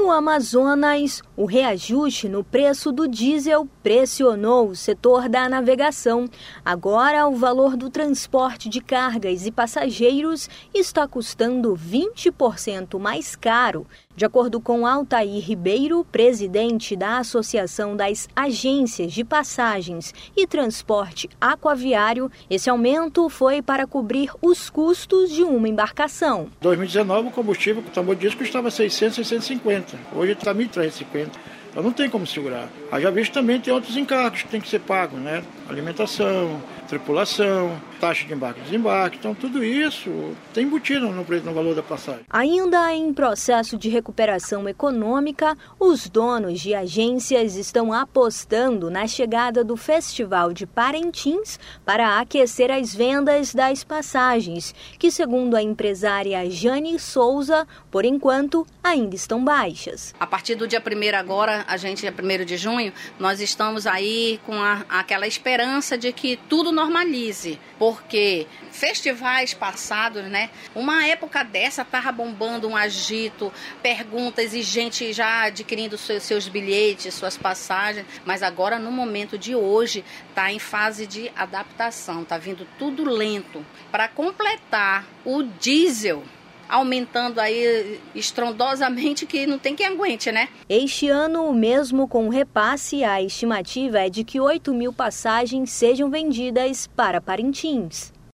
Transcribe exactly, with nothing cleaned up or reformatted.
No Amazonas, o reajuste no preço do diesel pressionou o setor da navegação. Agora, o valor do transporte de cargas e passageiros está custando vinte por cento mais caro. De acordo com Altair Ribeiro, presidente da Associação das Agências de Passagens e Transporte Aquaviário, esse aumento foi para cobrir os custos de uma embarcação. Em dois mil e dezenove, o combustível, o tambor diesel custava seiscentos, seiscentos e cinquenta. Hoje está mil trezentos e cinquenta. Então não tem como segurar. Haja visto também tem outros encargos que tem que ser pagos, né? Alimentação, tripulação, taxa de embarque e desembarque. Então tudo isso tem embutido no preço, no valor da passagem. Ainda em processo de recuperação econômica, os donos de agências estão apostando na chegada do Festival de Parintins para aquecer as vendas das passagens, que, segundo a empresária Jane Souza, por enquanto ainda estão baixas. A partir do dia primeiro agora, a gente, dia primeiro de junho, nós estamos aí com a, aquela esperança de que tudo normalize, porque festivais passados, né? Uma época dessa estava bombando um agito, perguntas e gente já adquirindo seus, seus bilhetes, suas passagens, mas agora no momento de hoje está em fase de adaptação, está vindo tudo lento para completar o diesel, aumentando aí estrondosamente, que não tem quem aguente, né? Este ano, mesmo com o repasse, a estimativa é de que oito mil passagens sejam vendidas para Parintins.